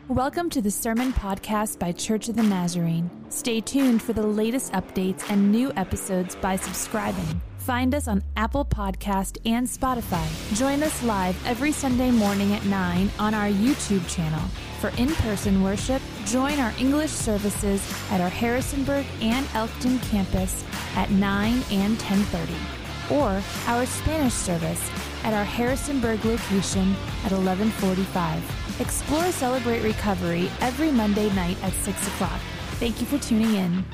Welcome to the Sermon Podcast by Church of the Nazarene. Stay tuned for the latest updates and new episodes by subscribing. Find us on Apple Podcast and Spotify. Join us live every Sunday morning at 9 on our YouTube channel. For in-person worship, join our English services at our Harrisonburg and Elkton campus at 9 and 10:30, or our Spanish service at our Harrisonburg location at 11:45. Explore Celebrate Recovery every Monday night at 6 o'clock. Thank you for tuning in.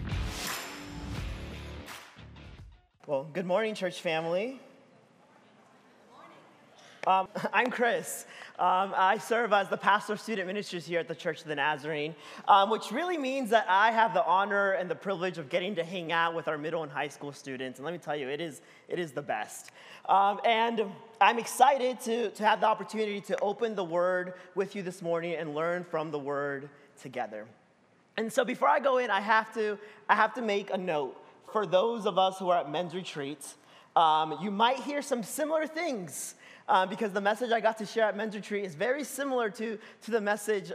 Well, good morning, church family. I'm Chris. I serve as the pastor of student ministries here at the Church of the Nazarene, which really means that I have the honor and the privilege of getting to hang out with our middle and high school students. And let me tell you, it is the best. And I'm excited to have the opportunity to open the Word with you this morning and learn from the Word together. And so before I go in, I have to make a note. For those of us who are at men's retreats, you might hear some similar things because the message I got to share at men's retreat is very similar to the message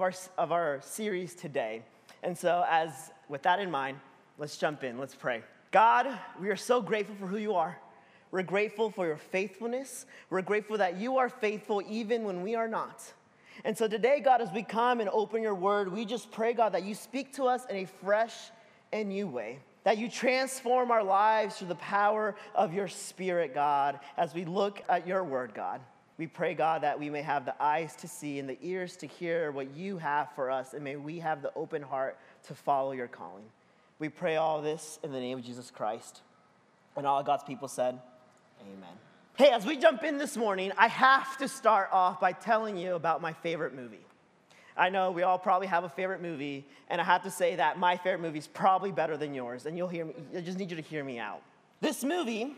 of our series today. And so with that in mind, let's jump in. Let's pray. God, we are so grateful for who you are. We're grateful for your faithfulness. We're grateful that you are faithful even when we are not. And so today, God, as we come and open your word, we just pray, God, that you speak to us in a fresh and new way. That you transform our lives through the power of your Spirit, God, as we look at your word, God. We pray, God, that we may have the eyes to see and the ears to hear what you have for us, and may we have the open heart to follow your calling. We pray all this in the name of Jesus Christ. And all of God's people said, amen. Hey, as we jump in this morning, I have to start off by telling you about my favorite movie. I know we all probably have a favorite movie, and I have to say that my favorite movie is probably better than yours, and you'll hear me. I just need you to hear me out. This movie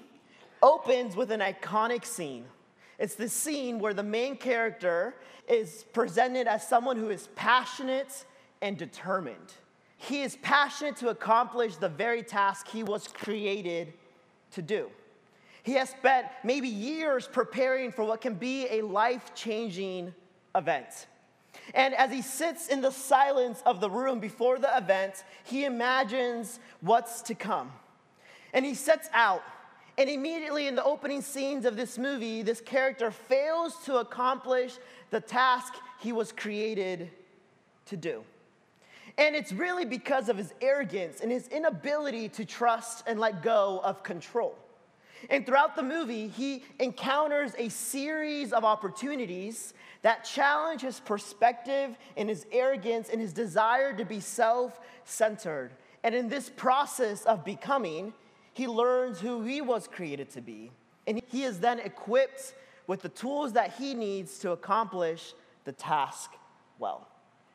opens with an iconic scene. It's the scene where the main character is presented as someone who is passionate and determined. He is passionate to accomplish the very task he was created to do. He has spent maybe years preparing for what can be a life-changing event. And as he sits in the silence of the room before the event, he imagines what's to come. And he sets out. And immediately in the opening scenes of this movie, this character fails to accomplish the task he was created to do. And it's really because of his arrogance and his inability to trust and let go of control. And throughout the movie, he encounters a series of opportunities that challenge his perspective and his arrogance and his desire to be self-centered. And in this process of becoming, he learns who he was created to be. And he is then equipped with the tools that he needs to accomplish the task well.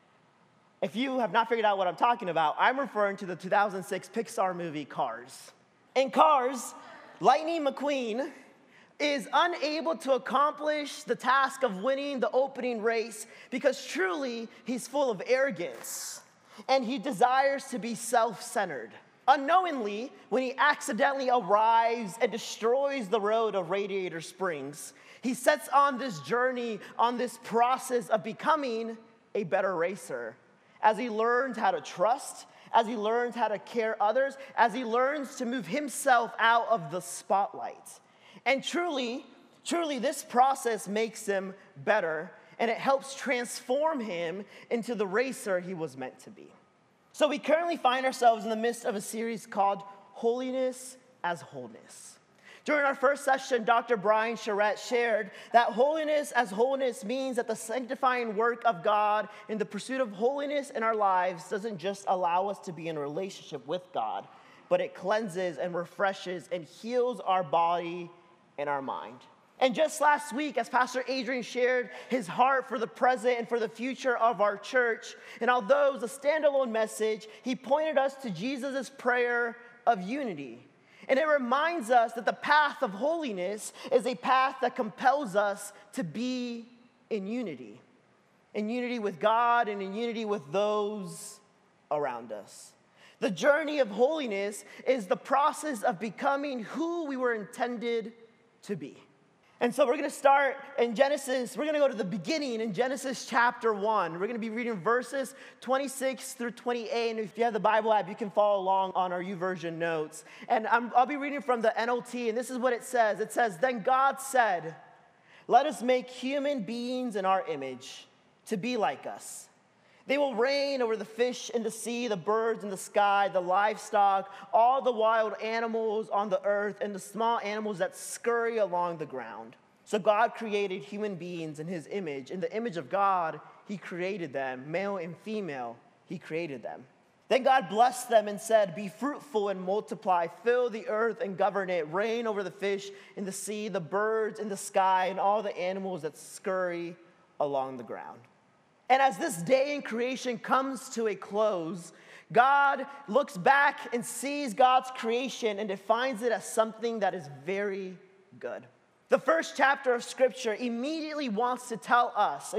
If you have not figured out what I'm talking about, I'm referring to the 2006 Pixar movie Cars. In Cars, Lightning McQueen is unable to accomplish the task of winning the opening race because truly he's full of arrogance and he desires to be self-centered. Unknowingly, when he accidentally arrives and destroys the road of Radiator Springs, he sets on this journey, on this process of becoming a better racer as he learns how to trust, as he learns how to care others, as he learns to move himself out of the spotlight. And truly, this process makes him better, and it helps transform him into the racer he was meant to be. So we currently find ourselves in the midst of a series called Holiness as Wholeness. During our first session, Dr. Brian Charette shared that holiness as wholeness means that the sanctifying work of God in the pursuit of holiness in our lives doesn't just allow us to be in a relationship with God, but it cleanses and refreshes and heals our body and our mind. And just last week, as Pastor Adrian shared his heart for the present and for the future of our church, and although it was a standalone message, he pointed us to Jesus' prayer of unity. And it reminds us that the path of holiness is a path that compels us to be in unity with God and in unity with those around us. The journey of holiness is the process of becoming who we were intended to be. And so we're going to start in Genesis. We're going to go to the beginning in Genesis chapter 1. We're going to be reading verses 26 through 28. And if you have the Bible app, you can follow along on our YouVersion notes. And I'll be reading from the NLT, and this is what it says. It says, "Then God said, 'Let us make human beings in our image, to be like us. They will reign over the fish in the sea, the birds in the sky, the livestock, all the wild animals on the earth, and the small animals that scurry along the ground.' So God created human beings in his image. In the image of God, he created them. Male and female, he created them. Then God blessed them and said, 'Be fruitful and multiply, fill the earth and govern it, reign over the fish in the sea, the birds in the sky, and all the animals that scurry along the ground.'" And as this day in creation comes to a close, God looks back and sees God's creation and defines it as something that is very good. The first chapter of Scripture immediately wants to tell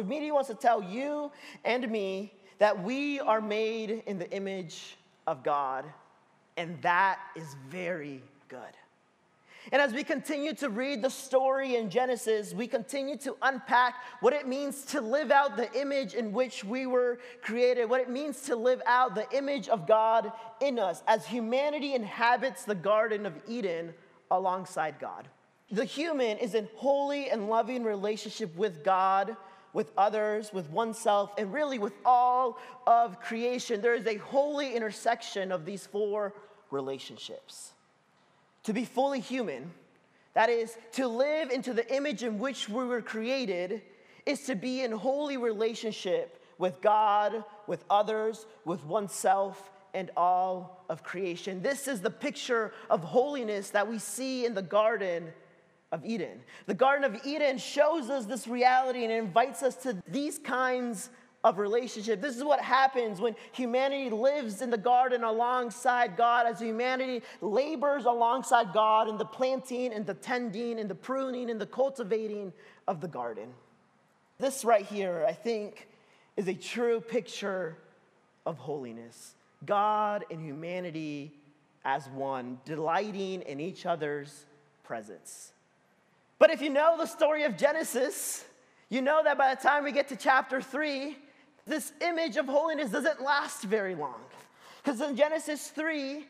you and me that we are made in the image of God, and that is very good. And as we continue to read the story in Genesis, we continue to unpack what it means to live out the image in which we were created, what it means to live out the image of God in us as humanity inhabits the Garden of Eden alongside God. The human is in holy and loving relationship with God, with others, with oneself, and really with all of creation. There is a holy intersection of these four relationships. To be fully human, that is, to live into the image in which we were created, is to be in holy relationship with God, with others, with oneself, and all of creation. This is the picture of holiness that we see in the Garden of Eden. The Garden of Eden shows us this reality and invites us to these kinds of relationship. This is what happens when humanity lives in the garden alongside God, as humanity labors alongside God in the planting and the tending and the pruning and the cultivating of the garden. This right here, I think, is a true picture of holiness. God and humanity as one, delighting in each other's presence. But if you know the story of Genesis, you know that by the time we get to chapter 3, this image of holiness doesn't last very long. Because in Genesis 3,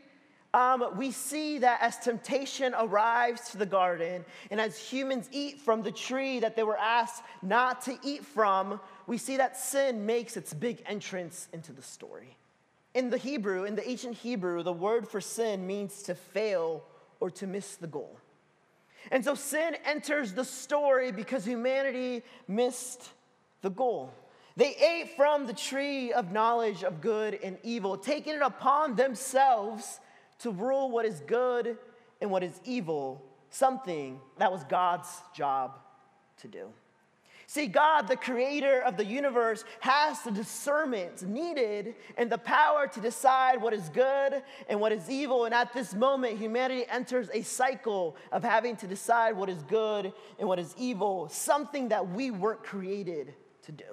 we see that as temptation arrives to the garden, and as humans eat from the tree that they were asked not to eat from, we see that sin makes its big entrance into the story. In the ancient Hebrew, the word for sin means to fail or to miss the goal. And so sin enters the story because humanity missed the goal. They ate from the tree of knowledge of good and evil, taking it upon themselves to rule what is good and what is evil, something that was God's job to do. See, God, the creator of the universe, has the discernment needed and the power to decide what is good and what is evil. And at this moment, humanity enters a cycle of having to decide what is good and what is evil, something that we weren't created to do.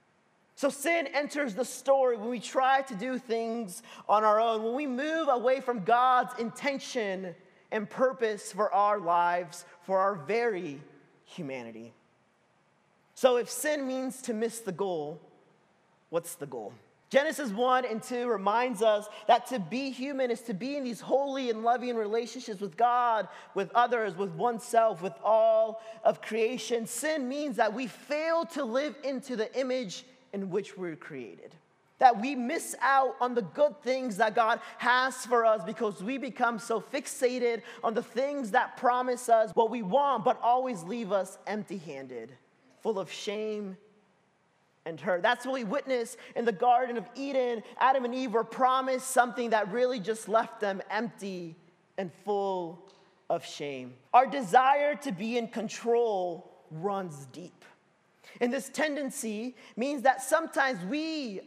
So sin enters the story when we try to do things on our own, when we move away from God's intention and purpose for our lives, for our very humanity. So if sin means to miss the goal, what's the goal? Genesis 1 and 2 reminds us that to be human is to be in these holy and loving relationships with God, with others, with oneself, with all of creation. Sin means that we fail to live into the image in which we're created. That we miss out on the good things that God has for us because we become so fixated on the things that promise us what we want but always leave us empty-handed, full of shame and hurt. That's what we witnessed in the Garden of Eden. Adam and Eve were promised something that really just left them empty and full of shame. Our desire to be in control runs deep. And this tendency means that sometimes we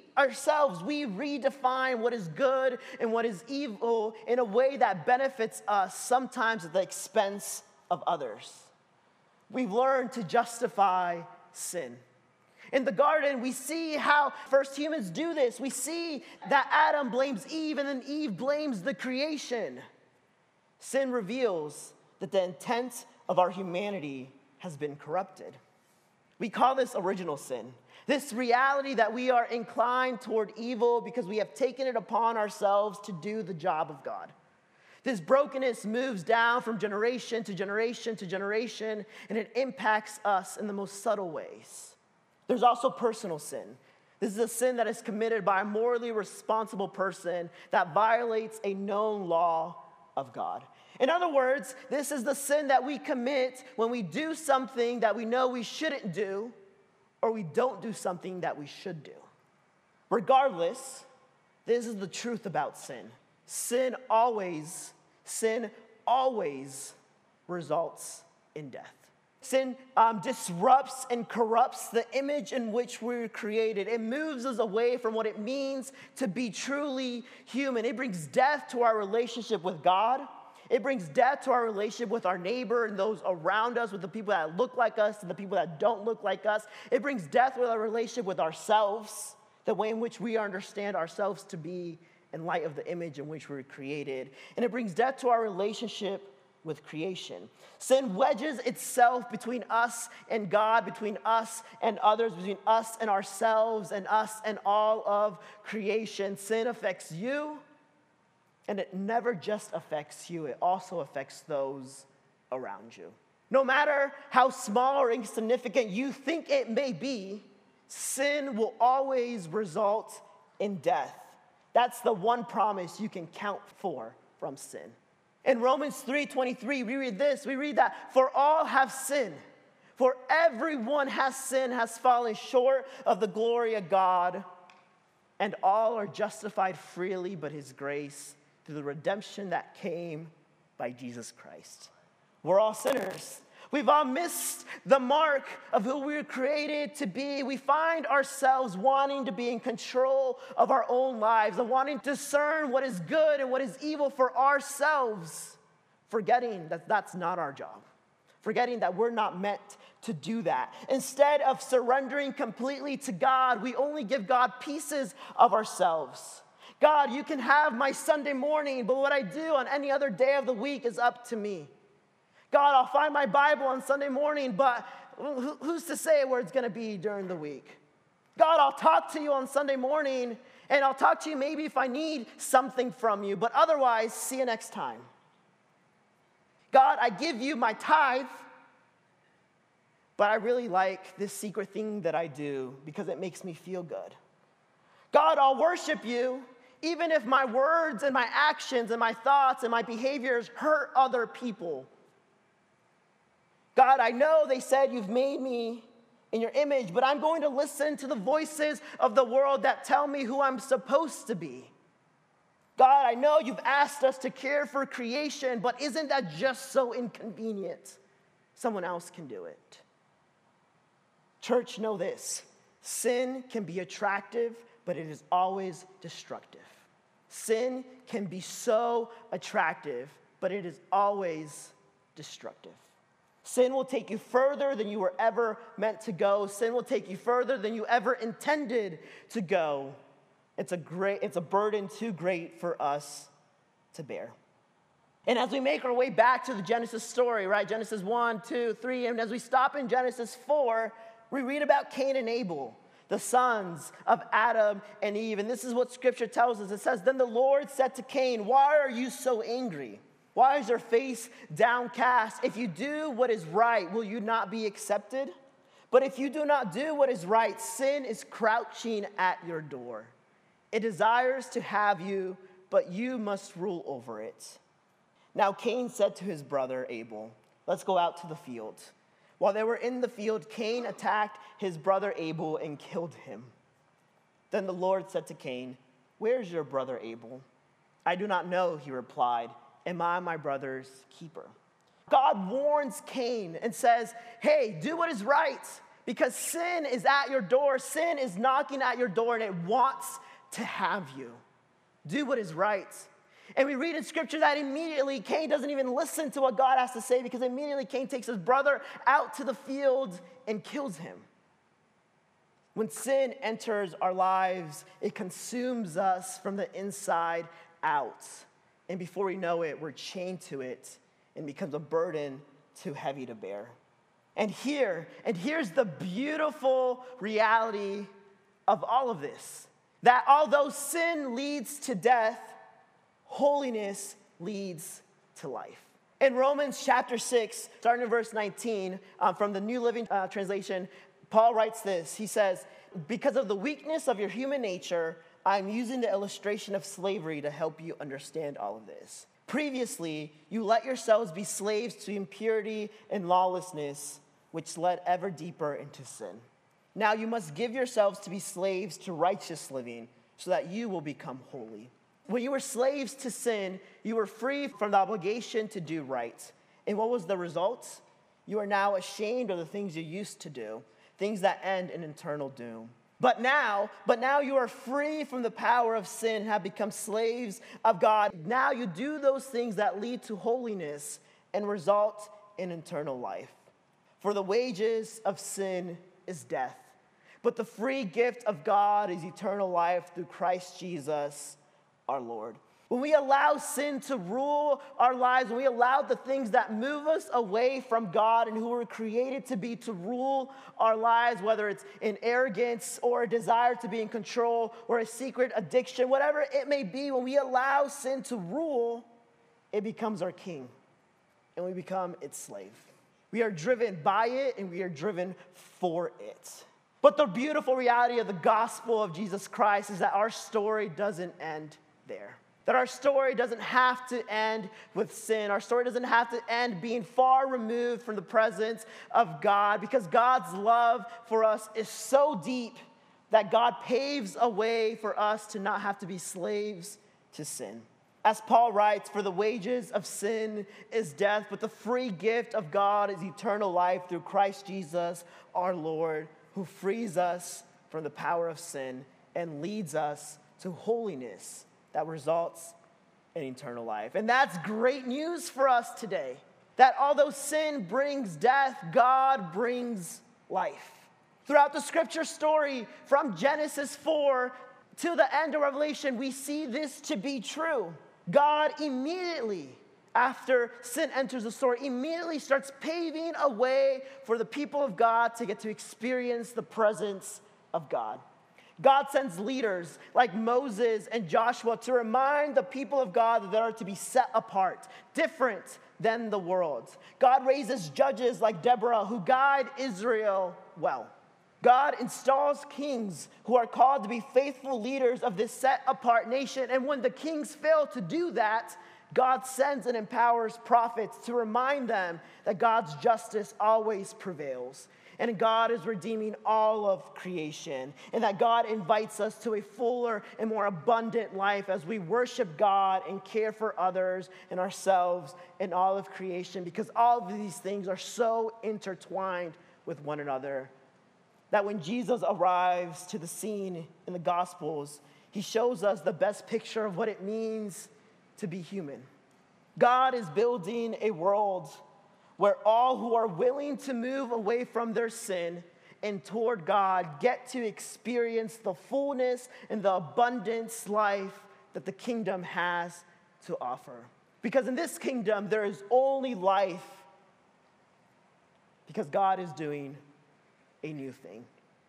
redefine what is good and what is evil in a way that benefits us, sometimes at the expense of others. We've learned to justify sin. In the garden, we see how first humans do this. We see that Adam blames Eve, and then Eve blames the creation. Sin reveals that the intent of our humanity has been corrupted. We call this original sin. This reality that we are inclined toward evil because we have taken it upon ourselves to do the job of God. This brokenness moves down from generation to generation to generation, and it impacts us in the most subtle ways. There's also personal sin. This is a sin that is committed by a morally responsible person that violates a known law of God. In other words, this is the sin that we commit when we do something that we know we shouldn't do, or we don't do something that we should do. Regardless, this is the truth about sin. Sin always results in death. Sin disrupts and corrupts the image in which we were created. It moves us away from what it means to be truly human. It brings death to our relationship with God. It brings death to our relationship with our neighbor and those around us, with the people that look like us and the people that don't look like us. It brings death with our relationship with ourselves, the way in which we understand ourselves to be in light of the image in which we were created. And it brings death to our relationship with creation. Sin wedges itself between us and God, between us and others, between us and ourselves, and us and all of creation. Sin affects you, and it never just affects you, it also affects those around you. No matter how small or insignificant you think it may be, sin will always result in death. That's the one promise you can count for from sin. In Romans 3:23, we read this. We read that, for all have sinned, for everyone has sinned, has fallen short of the glory of God, and all are justified freely by his grace through the redemption that came by Jesus Christ. We're all sinners. We've all missed the mark of who we were created to be. We find ourselves wanting to be in control of our own lives, and wanting to discern what is good and what is evil for ourselves, forgetting that that's not our job, forgetting that we're not meant to do that. Instead of surrendering completely to God, we only give God pieces of ourselves. God, you can have my Sunday morning, but what I do on any other day of the week is up to me. God, I'll find my Bible on Sunday morning, but who's to say where it's going to be during the week? God, I'll talk to you on Sunday morning, and I'll talk to you maybe if I need something from you, but otherwise, see you next time. God, I give you my tithe, but I really like this secret thing that I do because it makes me feel good. God, I'll worship you even if my words and my actions and my thoughts and my behaviors hurt other people. God, I know they said you've made me in your image, but I'm going to listen to the voices of the world that tell me who I'm supposed to be. God, I know you've asked us to care for creation, but isn't that just so inconvenient? Someone else can do it. Church, know this. Sin can be attractive, but it is always destructive. Sin can be so attractive, but it is always destructive. Sin will take you further than you were ever meant to go. Sin will take you further than you ever intended to go. It's a burden too great for us to bear. And as we make our way back to the Genesis story, right? Genesis 1, 2, 3, and as we stop in Genesis 4, we read about Cain and Abel, the sons of Adam and Eve. And this is what Scripture tells us. It says, then the Lord said to Cain, why are you so angry? Why is your face downcast? If you do what is right, will you not be accepted? But if you do not do what is right, sin is crouching at your door. It desires to have you, but you must rule over it. Now Cain said to his brother Abel, let's go out to the field. While they were in the field, Cain attacked his brother Abel and killed him. Then the Lord said to Cain, where's your brother Abel? I do not know, he replied. Am I my brother's keeper? God warns Cain and says, hey, do what is right, because sin is at your door. Sin is knocking at your door, and it wants to have you. Do what is right. And we read in Scripture that immediately Cain doesn't even listen to what God has to say, because immediately Cain takes his brother out to the field and kills him. When sin enters our lives, it consumes us from the inside out. And before we know it, we're chained to it and becomes a burden too heavy to bear. And here's the beautiful reality of all of this, that although sin leads to death, holiness leads to life. In Romans chapter 6, starting in verse 19, from the New Living Translation, Paul writes this. He says, "Because of the weakness of your human nature, I'm using the illustration of slavery to help you understand all of this. Previously, you let yourselves be slaves to impurity and lawlessness, which led ever deeper into sin. Now you must give yourselves to be slaves to righteous living, so that you will become holy. When you were slaves to sin, you were free from the obligation to do right. And what was the result? You are now ashamed of the things you used to do, things that end in eternal doom. But now you are free from the power of sin and have become slaves of God. Now you do those things that lead to holiness and result in eternal life. For the wages of sin is death, but the free gift of God is eternal life through Christ Jesus our Lord." When we allow sin to rule our lives, when we allow the things that move us away from God and who we're created to be to rule our lives, whether it's in arrogance or a desire to be in control or a secret addiction, whatever it may be, when we allow sin to rule, it becomes our king and we become its slave. We are driven by it and we are driven for it. But the beautiful reality of the gospel of Jesus Christ is that our story doesn't end there. That our story doesn't have to end with sin. Our story doesn't have to end being far removed from the presence of God, because God's love for us is so deep that God paves a way for us to not have to be slaves to sin. As Paul writes, "For the wages of sin is death, but the free gift of God is eternal life through Christ Jesus our Lord, who frees us from the power of sin and leads us to holiness that results in eternal life." And that's great news for us today, that although sin brings death, God brings life. Throughout the scripture story, from Genesis 4 to the end of Revelation, we see this to be true. God immediately, after sin enters the story, immediately starts paving a way for the people of God to get to experience the presence of God. God sends leaders like Moses and Joshua to remind the people of God that they are to be set apart, different than the world. God raises judges like Deborah who guide Israel well. God installs kings who are called to be faithful leaders of this set-apart nation. And when the kings fail to do that, God sends and empowers prophets to remind them that God's justice always prevails, and God is redeeming all of creation, and that God invites us to a fuller and more abundant life as we worship God and care for others and ourselves and all of creation, because all of these things are so intertwined with one another that when Jesus arrives to the scene in the Gospels, he shows us the best picture of what it means to be human. God is building a world where all who are willing to move away from their sin and toward God get to experience the fullness and the abundance life that the kingdom has to offer. Because in this kingdom, there is only life because God is doing a new thing.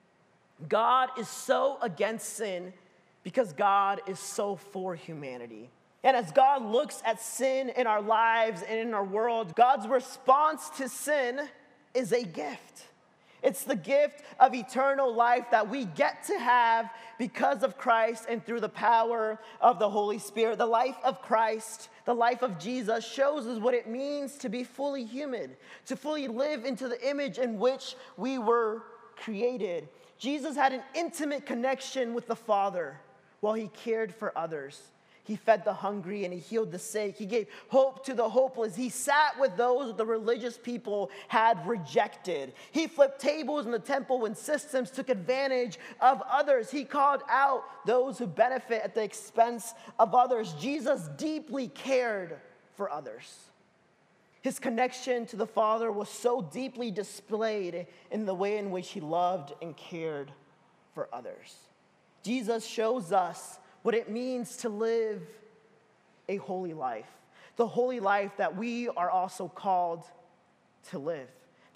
God is so against sin because God is so for humanity. And as God looks at sin in our lives and in our world, God's response to sin is a gift. It's the gift of eternal life that we get to have because of Christ and through the power of the Holy Spirit. The life of Christ, the life of Jesus, shows us what it means to be fully human, to fully live into the image in which we were created. Jesus had an intimate connection with the Father while he cared for others. He fed the hungry and he healed the sick. He gave hope to the hopeless. He sat with those that the religious people had rejected. He flipped tables in the temple when systems took advantage of others. He called out those who benefit at the expense of others. Jesus deeply cared for others. His connection to the Father was so deeply displayed in the way in which he loved and cared for others. Jesus shows us what it means to live a holy life, the holy life that we are also called to live.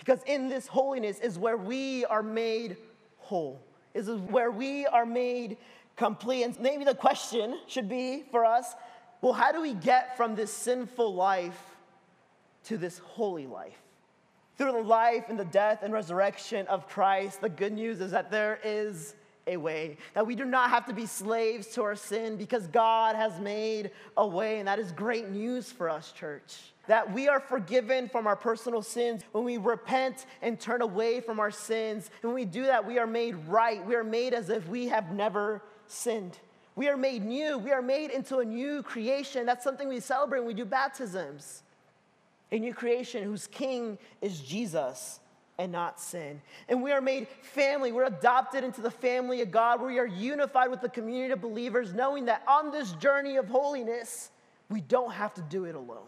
Because in this holiness is where we are made whole. This is where we are made complete. And maybe the question should be for us, well, how do we get from this sinful life to this holy life? Through the life and the death and resurrection of Christ, the good news is that there is a way, that we do not have to be slaves to our sin because God has made a way, and that is great news for us, church. That we are forgiven from our personal sins when we repent and turn away from our sins. And when we do that, we are made right. We are made as if we have never sinned. We are made new. We are made into a new creation. That's something we celebrate when we do baptisms. A new creation whose king is Jesus and not sin. And we are made family. We're adopted into the family of God. We are unified with the community of believers, knowing that on this journey of holiness, we don't have to do it alone.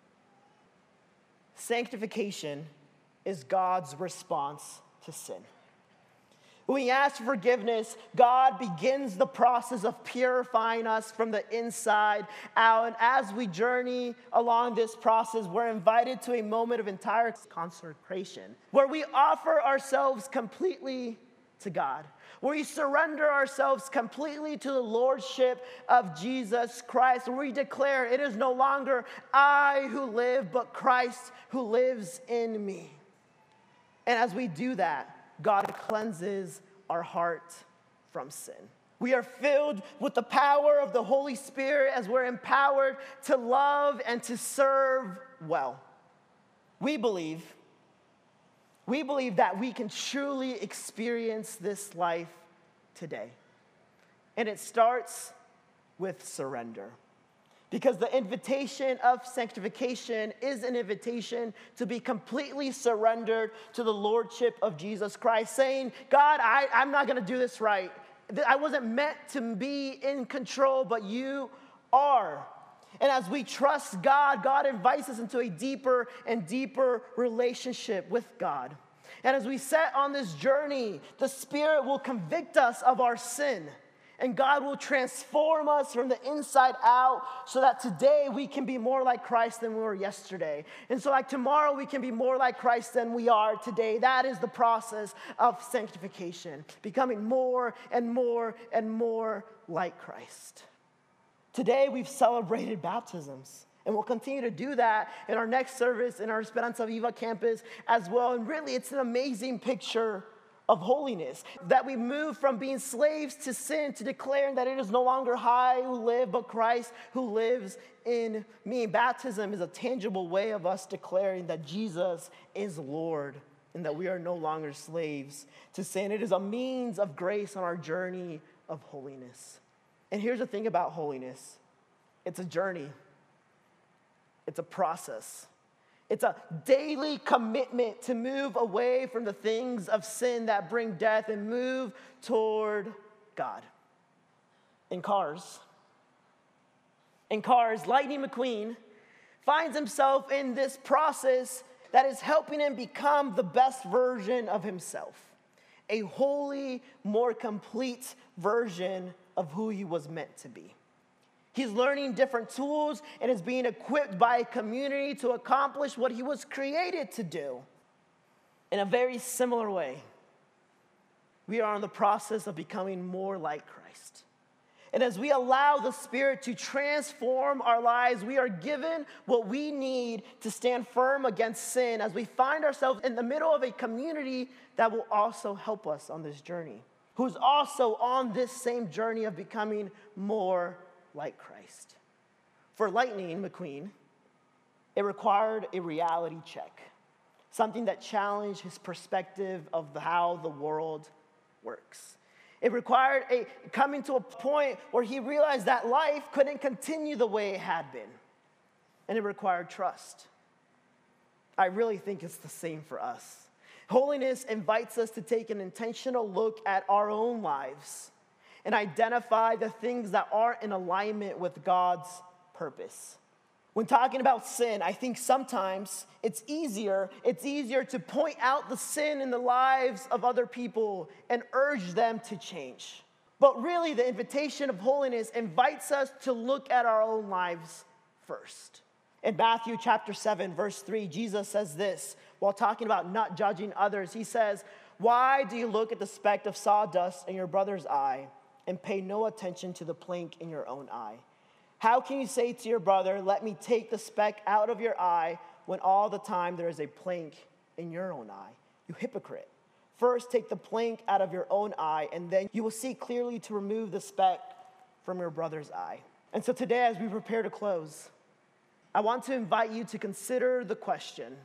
Sanctification is God's response to sin. When we ask for forgiveness, God begins the process of purifying us from the inside out. And as we journey along this process, we're invited to a moment of entire consecration, where we offer ourselves completely to God, where we surrender ourselves completely to the lordship of Jesus Christ, where we declare it is no longer I who live, but Christ who lives in me. And as we do that, God cleanses our heart from sin. We are filled with the power of the Holy Spirit as we're empowered to love and to serve well. We believe that we can truly experience this life today. And it starts with surrender. Because the invitation of sanctification is an invitation to be completely surrendered to the lordship of Jesus Christ, saying, God, I'm not going to do this right. I wasn't meant to be in control, but you are. And as we trust God, God invites us into a deeper and deeper relationship with God. And as we set on this journey, the Spirit will convict us of our sin. And God will transform us from the inside out so that today we can be more like Christ than we were yesterday. And so like tomorrow we can be more like Christ than we are today. That is the process of sanctification, becoming more and more and more like Christ. Today we've celebrated baptisms. And we'll continue to do that in our next service in our Esperanza Viva campus as well. And really it's an amazing picture of holiness, that we move from being slaves to sin to declaring that it is no longer I who live, but Christ who lives in me. Baptism is a tangible way of us declaring that Jesus is Lord and that we are no longer slaves to sin. It is a means of grace on our journey of holiness. And here's the thing about holiness. It's a journey. It's a process. It's a daily commitment to move away from the things of sin that bring death and move toward God. In Cars, Lightning McQueen finds himself in this process that is helping him become the best version of himself, a holy, more complete version of who he was meant to be. He's learning different tools and is being equipped by a community to accomplish what he was created to do. In a very similar way, we are in the process of becoming more like Christ. And as we allow the Spirit to transform our lives, we are given what we need to stand firm against sin as we find ourselves in the middle of a community that will also help us on this journey, who's also on this same journey of becoming more like Christ. For Lightning McQueen, it required a reality check, something that challenged his perspective of how the world works. It required coming to a point where he realized that life couldn't continue the way it had been. And it required trust. I really think it's the same for us. Holiness invites us to take an intentional look at our own lives and identify the things that aren't in alignment with God's purpose. When talking about sin, I think sometimes it's easier to point out the sin in the lives of other people and urge them to change. But really, the invitation of holiness invites us to look at our own lives first. In Matthew chapter 7, verse 3, Jesus says this, while talking about not judging others. He says, "Why do you look at the speck of sawdust in your brother's eye and pay no attention to the plank in your own eye? How can you say to your brother, 'Let me take the speck out of your eye,' when all the time there is a plank in your own eye? You hypocrite. First take the plank out of your own eye, and then you will see clearly to remove the speck from your brother's eye." And so today, as we prepare to close, I want to invite you to consider the question: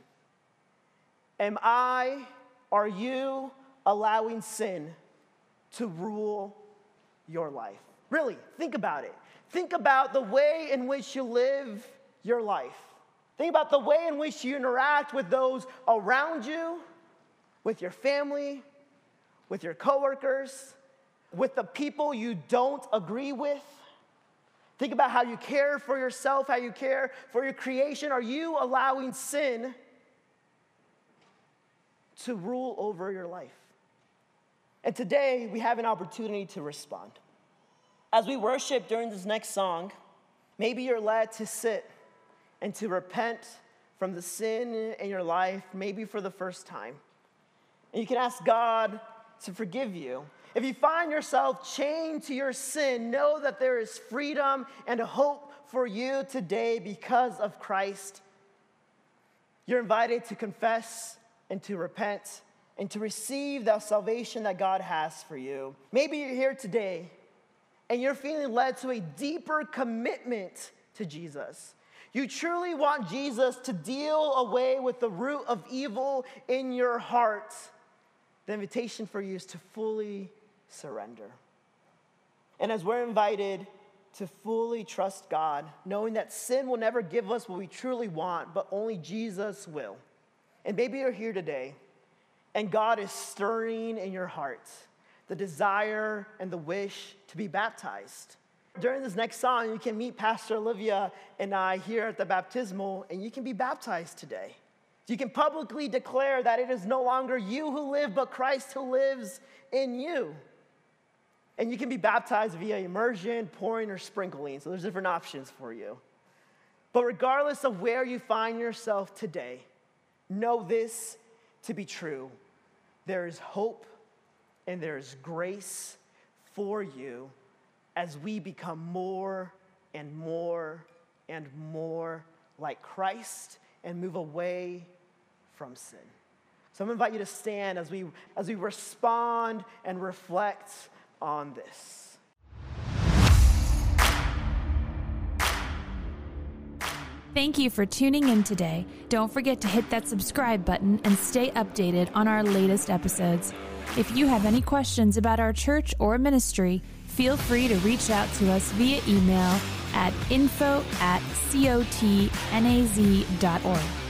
are you allowing sin to rule your life? Really, think about it. Think about the way in which you live your life. Think about the way in which you interact with those around you, with your family, with your coworkers, with the people you don't agree with. Think about how you care for yourself, how you care for your creation. Are you allowing sin to rule over your life? And today, we have an opportunity to respond. As we worship during this next song, maybe you're led to sit and to repent from the sin in your life, maybe for the first time. And you can ask God to forgive you. If you find yourself chained to your sin, know that there is freedom and hope for you today because of Christ. You're invited to confess and to repent and to receive the salvation that God has for you. Maybe you're here today and you're feeling led to a deeper commitment to Jesus. You truly want Jesus to deal away with the root of evil in your heart. The invitation for you is to fully surrender. And as we're invited to fully trust God, knowing that sin will never give us what we truly want, but only Jesus will. And maybe you're here today, and God is stirring in your heart the desire and the wish to be baptized. During this next song, you can meet Pastor Olivia and I here at the baptismal, and you can be baptized today. You can publicly declare that it is no longer you who live, but Christ who lives in you. And you can be baptized via immersion, pouring, or sprinkling. So there's different options for you. But regardless of where you find yourself today, know this to be true. There is hope and there is grace for you as we become more and more and more like Christ and move away from sin. So I'm going to invite you to stand as we respond and reflect on this. Thank you for tuning in today. Don't forget to hit that subscribe button and stay updated on our latest episodes. If you have any questions about our church or ministry, feel free to reach out to us via email at info@cotnaz.org.